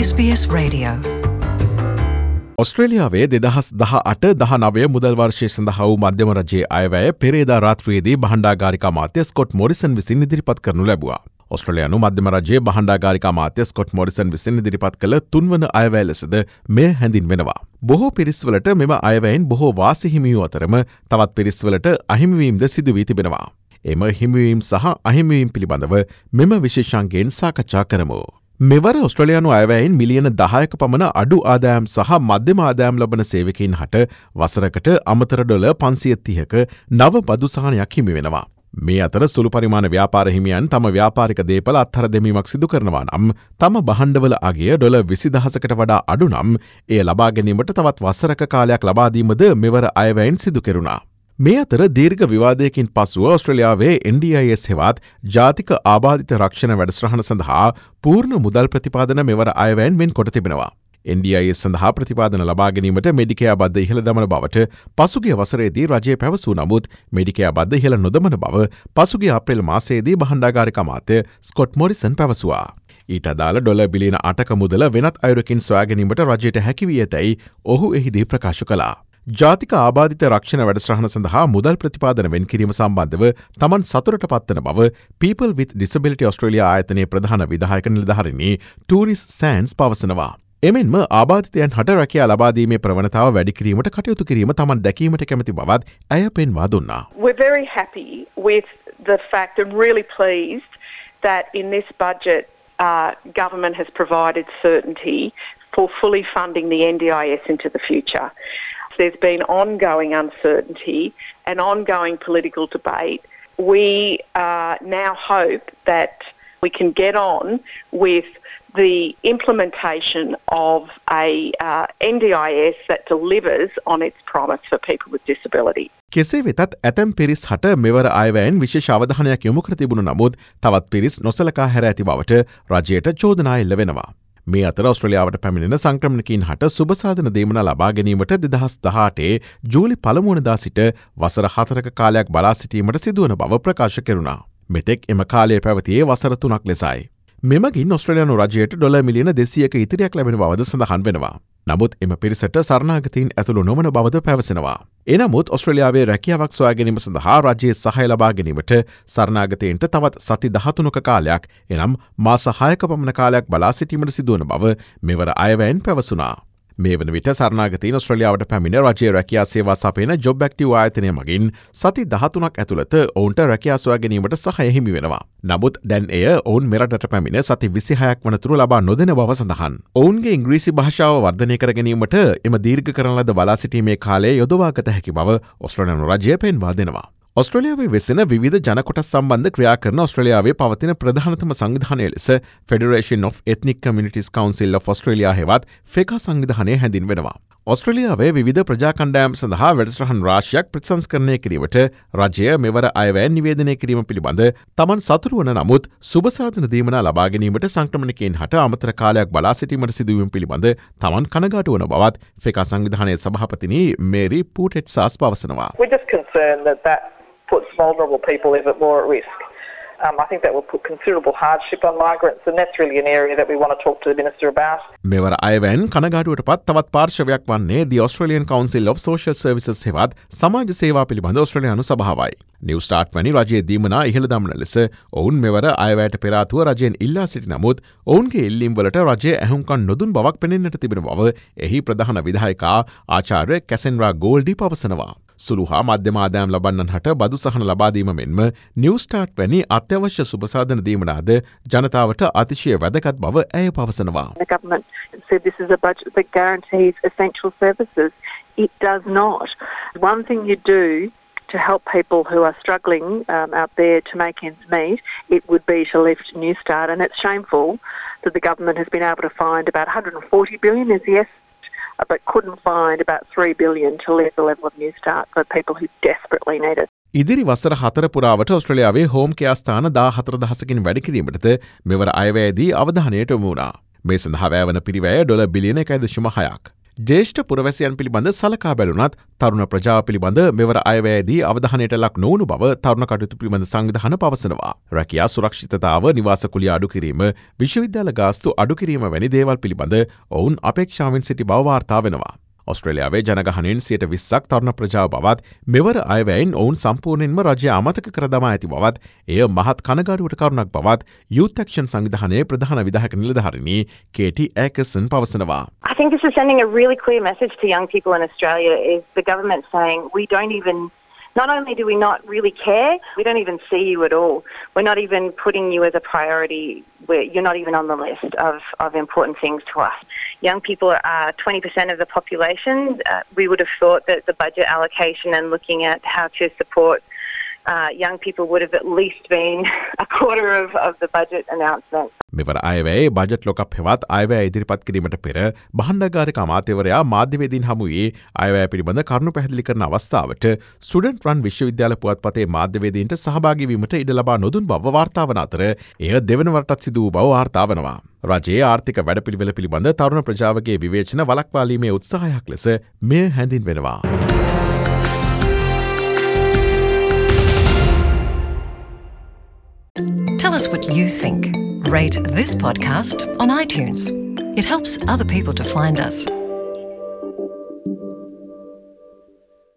SBS Radio. ඔස්ට්‍රේලියාවේ 2018-19 මුදල් වර්ෂය සඳහා වූ මධ්‍යම රජයේ අයවැය පෙරේදා රාත්‍රියේදී බහණ්ඩාගාරික අමාත්‍ය ස්කොට් මොරිසන් විසින් ඉදිරිපත් කරනු ලැබුවා. ඔස්ට්‍රේලියානු මධ්‍යම රජයේ බහණ්ඩාගාරික අමාත්‍ය ස්කොට් මොරිසන් විසින් ඉදිරිපත් කළ තුන්වන අයවැය ලෙසද මෙය හැඳින්වෙනවා. බොහෝ පිරිස්වලට මෙම අයවැයෙන් බොහෝ වාසි හිමි වූ අතරම තවත් පිරිස්වලට අහිමිවීම්ද සිදු වී තිබෙනවා. එම හිමිවීම් සහ අහිමිවීම් පිළිබඳව මෙම විශේෂාංගයෙන් සාකච්ඡා කරමු. මෙවර ඔස්ට්‍රලයානු අයවැයෙන් මිලියන 10ක පමණ අඩු ආදායම් සහ මධ්‍යම ආදායම් ලබන සේවකයින් හට වසරකට අමතර ඩොලර් 530ක නව බදු සහනයක් හිමි වෙනවා. මේ අතර සුළු පරිමාණ ව්‍යාපාර හිමියන් තම ව්‍යාපාරික දේපල අත්හර දැමීමක් සිදු කරනවා නම් තම බහණ්ඩවල අගය ඩොලර් 20000කට වඩා අඩු නම් එය ලබා ගැනීමට තවත් වසරක කාලයක් ලබා දීමද මෙවර අයවැයෙන් සිදු කෙරුණා. මේ අතර දීර්ඝ විවාදයකින් පසුව ඔස්ට්‍රේලියාවේ NDIS හෙවත් ජාතික ආබාධිත රක්ෂණ වැඩසටහන සඳහා පූර්ණ මුදල් ප්‍රතිපාදන මෙවර අයවැයෙන් වෙන් කොට තිබෙනවා. NDIS සඳහා ප්‍රතිපාදන ලබා ගැනීමට මෙඩිකෙයා බද්ධ ඉහළ දමන බවට පසුගිය වසරේදී රජය පැවසූ නමුත් මෙඩිකෙයා බද්ධ ඉහළ නොදමන බව පසුගිය අප්‍රේල් මාසයේදී බහණ්ඩාගාරික අමාත්‍ය ස්කොට් මොරිසන් පැවසුවා. ඊට අදාළ ඩොලර් බිලියන 8ක මුදල වෙනත් අයුරකින් සොයා ගැනීමට රජයට හැකි වී ඇතැයි ඔහු එහිදී ප්‍රකාශ කළා. ජාතික ආබාධිත රක්ෂණ වැඩසටහන සඳහා මුදල් ප්‍රතිපාදන වෙන් කිරීම සම්බන්ධව තමන් සතුරට පත්වන බව People with Disability Australia ආයතනයේ ප්‍රධාන විධායක නිලධාරිණී ටූරිස් සෑන්ස් පවසනවා. එමෙන්ම ආබාධිතයන් හට රැකියා ලබා දීමේ ප්‍රවණතාව වැඩි කිරීමට කටයුතු කිරීම තමන් දැකීමට කැමති බවත් ඇය පෙන්වා දුන්නා. We're very happy with the fact and really pleased that in this budget government has provided certainty for fully funding the NDIS into the future. There's been ongoing uncertainty and ongoing political debate. We now hope that we can get on with the implementation of a NDIS that delivers on its promise for people with disability. කෙසේ වෙතත් ඇතැම් පිරිස් හට මෙවර අයවැයෙන් විශේෂ අවධානයක් යොමු කර තිබුණු නමුත් තවත් පිරිස් නොසලකා හැර ඇති බවට රජයට චෝදනා එල්ල වෙනවා. මේ අතර ඔස්ට්‍රේලියාවට පැමිණෙන සංක්‍රමණිකයින් හට සුබසාධන දේමන ලබා ගැනීමට 2018 ජූලි 1 වනදා සිට වසර 4ක කාලයක් බලා සිටීමට සිදුවන බව ප්‍රකාශ කෙරුණා. මෙතෙක් එම කාලය පැවතියේ වසර 3ක් ලෙසයි. මෙමගින් ඔස්ට්‍රේලියානු රජයට ඩොලර් මිලියන 200ක ඉතිරියක් ලැබෙන බවද සඳහන් වෙනවා. නමුත් එම පිරිසට සරණාගතයින් ඇතුළු නොවන බවද පැවසෙනවා. එනමුත් ඔස්ට්‍රේලියාවේ රැකියාවක් සොයා ගැනීම සඳහා රජයේ සහාය ලබා ගැනීමට සරණාගතයින්ට තවත් සති 13ක කාලයක් එනම් මාස 6ක පමණ කාලයක් බලා සිටීමට සිදුවන බව මෙවර අයවැයෙන් පැවසුණා. මේ වන විට සරණාගතයින් ඔස්ට්‍රේලියාවට පැමිණ රජයේ රැකියා සේවා සපයන ජොබ් ඇක්ටිව් ආයතනය මගින් සති 13ක් ඇතුළත ඔවුන්ට රැකියා සොයා ගැනීමට සහාය හිමි වෙනවා. නමුත් දැන් එය ඔවුන් මෙරටට පැමිණ සති 26ක් වනතුරු ලබා නොදෙන බව සඳහන්. ඔවුන්ගේ ඉංග්‍රීසි භාෂාව වර්ධනය කර ගැනීමට එම දීර්ඝ කරන ලද බලා සිටීමේ කාලය යොදවාගත හැකි බව ඔස්ට්‍රේලියානු රජය පෙන්වා දෙනවා. ඔස්ට්‍රේලියාවේ වෙසෙන විවිධ ජනකොටස් සම්බන්ධ ක්‍රියා කරන ඔස්ට්‍රේලියාවේ පවතින ප්‍රධානතම සංවිධානය ලෙස Federation of Ethnic Communities Council of Australia හෙවත් FECA සංවිධානය හැඳින්වෙනවා. ඔස්ට්‍රේලියාවේ විවිධ ප්‍රජා කණ්ඩායම් සඳහා වැඩසටහන් රාශියක් ප්‍රතිසංස්කරණය කිරීමට රජය මෙවර අයවැයෙන් නිවේදනය කිරීම පිළිබඳ තමන් සතුරු වන නමුත් සුබසාධන දීමනා ලබා ගැනීමට සංක්‍රමණිකයින් හට අමතර කාලයක් බලා සිටීමට සිදුවීම පිළිබඳ තමන් කනගාටු වන බවත් FECA සංවිධානයේ සභාපතිනි මේරි පූටෙට්සාස් පවසනවා. We're just concerned that puts vulnerable people even more at risk. I think that will put considerable hardship on migrants, and that's really an area that we want to talk to the Minister about. මෙවර අයවැයෙන් කනගාටුවට පත් තවත් පාර්ශවයක් වන්නේ The Australian Council of Social Services හෙවත් සමාජ සේවා පිළිබඳ ඔස්ට්‍රේලියානු සභාවයි. New start වැනි රජයේ දීමනා ඉහළ දමන ලෙස ඔවුන් මෙවර අයවැයට පෙර ආතුව රජයෙන් ඉල්ලා සිටි නමුත් ඔවුන්ගේ ඉල්ලීම් වලට රජය ඇහුම්කන් නොදුන් බවක් පෙනෙන්නට තිබෙන බව එහි ප්‍රධාන විධායකා ආචාර්ය කැසෙන්රා ගෝල්ඩි පවසනවා. සුළු හා මධ්‍යම ආදායම් ලබන්නන් හට බදු සහන ලබා දීම මෙන්ම නිව් ස්ටාර්ට් වැනි අත්‍යවශ්‍ය සුබසාධන දීමනාද ජනතාවට අතිශය වැදගත් බව ඇය පවසනවා. The government said this is a budget that guarantees essential services. It does not. One thing you do to help people who are struggling out there to make ends meet, it would be to lift New Start, and it's shameful that the government has been able to find about 140 billion is the estimate, but couldn't find about 3 billion to lift the level of New Start for people who desperately need it. ඉදිරි වසර 4 පුරාවට ඔස්ට්‍රේලියාවේ home care ස්ථාන 14000කින් වැඩි කිරීමටද මෙවර අයවැයේදී අවධානයට යොමු වුණා. මේ සඳහා වැයවන පිරිවැය ඩොලර් බිලියන 1.6ක්. ජේෂ්ඨ පුරවැසියන් පිළිබඳ සලකා බැලුනත් තරුණ ප්‍රජාව පිළිබඳ මෙවර අයවැයේදී අවධානයට ලක් නොවුණු බව තරුණ කටයුතු පිළිබඳ සංවිධාන පවසනවා. රැකියා සුරක්ෂිතතාව, නිවාස කුලිය අඩු කිරීම, විශ්වවිද්‍යාල ගාස්තු අඩු කිරීම වැනි දේවල් පිළිබඳ ඔවුන් අපේක්ෂාවෙන් සිටි බව වාර්තා වෙනවා. ඔස්ට්‍රේලියාවේ ජනගහනයෙන් 20% තරුණ ප්‍රජාව බවත් මෙවර අයවැයෙන් ඔවුන් සම්පූර්ණයෙන්ම රජය අමතක කර දමා ඇති බවත් එය මහත් කනගාටුවට කරුණක් බවත් Youth Action සංවිධානයේ ප්‍රධාන විධායක නිලධාරිණී කේටි ඇකර්සන් පවසනවා. I think this is sending a really clear message to young people in Australia is the government saying we don't even, not only do we not really care, we don't even see you at all. We're not even putting you as a priority. You're not even on the list of important things to us. Young people are 20% of the population. We would have thought that the budget allocation and looking at how to support young people would have at least been a quarter of the budget announcement. මෙවර අයවැයේ budget ලොකප් හෙවත් අයවැය ඉදිරිපත් කිරීමට පෙර බහණ්ඩාගාරික අමාත්‍යවරයා මාධ්‍යවේදීන් හමුවේ අයවැය පිළිබඳ කරුණු පැහැදිලි කරන අවස්ථාවට ස්ටුඩන්ට් රන් විශ්වවිද්‍යාල පුවත්පතේ මාධ්‍යවේදීන්ට සහභාගී වීමට ඉඩ ලබා නොදුන් බව වාර්තා වන අතර එය දෙවන වරටත් සිදු වූ බව වාර්තා වනවා. රජයේ ආර්ථික වැඩපිළිවෙල පිළිබඳ තරුණ ප්‍රජාවගේ විවේචන වළක්වාලීමේ උත්සාහයක් ලෙස මෙය හැඳින්වෙනවා. Tell us what you think. Rate this podcast on iTunes. It helps other people to find us.